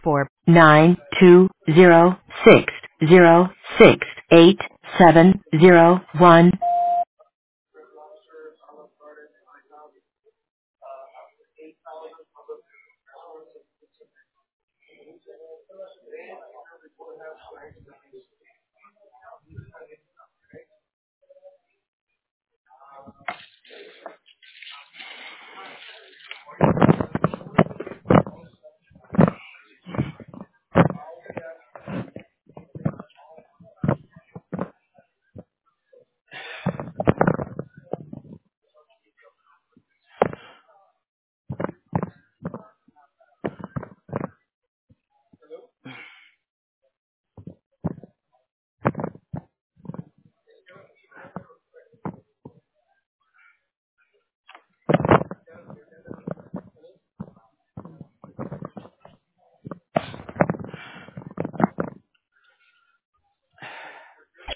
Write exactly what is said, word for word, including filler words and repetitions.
four nine two zero six zero six eight seven zero one.